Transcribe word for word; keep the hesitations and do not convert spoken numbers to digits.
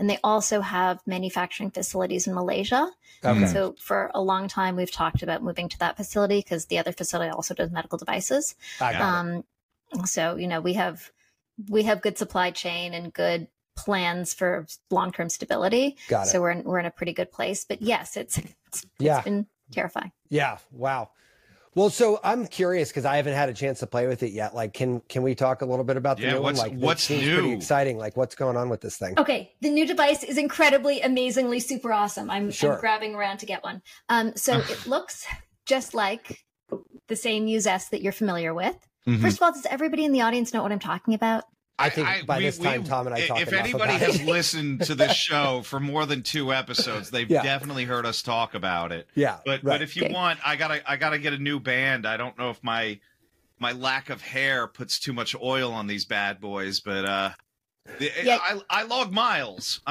And they also have manufacturing facilities in Malaysia. Okay. So for a long time, we've talked about moving to that facility because the other facility also does medical devices. I got Um, so, you know, we have we have good supply chain and good plans for long-term stability. Got it. So we're in, we're in a pretty good place. But yes, it's it's, Yeah. it's been terrifying. Yeah. Wow. Well, so I'm curious because I haven't had a chance to play with it yet. Like, can can we talk a little bit about the Yeah, new what's- one? Like, what's it seems new? pretty exciting. Like, what's going on with this thing? Okay, the new device is incredibly, amazingly, super awesome. I'm, Sure. I'm grabbing around to get one. Um, so it looks just like the same Muse S that you're familiar with. Mhm. First of all, does everybody in the audience know what I'm talking about? I think by this time, Tom and I talk If enough anybody about has it. listened to this show for more than two episodes, they've Yeah. definitely heard us talk about it. Yeah, But right. but if you Okay. want, I gotta I gotta get a new band. I don't know if my my lack of hair puts too much oil on these bad boys, but uh, the, Yeah. I I log miles. I'm